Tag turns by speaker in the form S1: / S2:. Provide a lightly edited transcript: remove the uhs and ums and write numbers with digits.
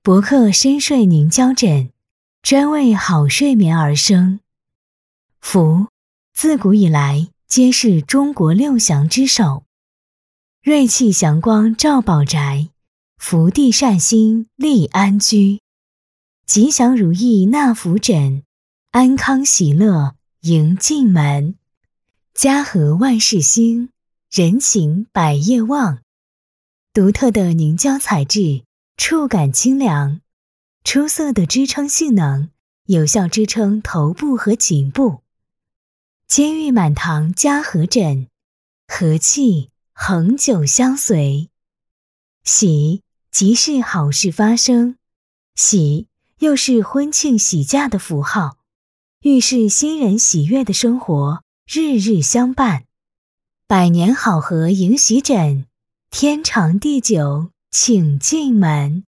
S1: 博客深睡凝胶枕，专为好睡眠而生。福，自古以来皆是中国六祥之首。瑞气祥光照宝宅，福地善心利安居。吉祥如意纳福枕，安康喜乐迎进门。家和万事兴，人情百业旺。独特的凝胶材质，触感清凉，出色的支撑性能，有效支撑头部和颈部。金玉满堂家和枕，和气恒久相随。喜，即是好事发生，喜又是婚庆喜嫁的符号，预示新人喜悦的生活日日相伴。百年好合迎喜枕，天长地久请进门。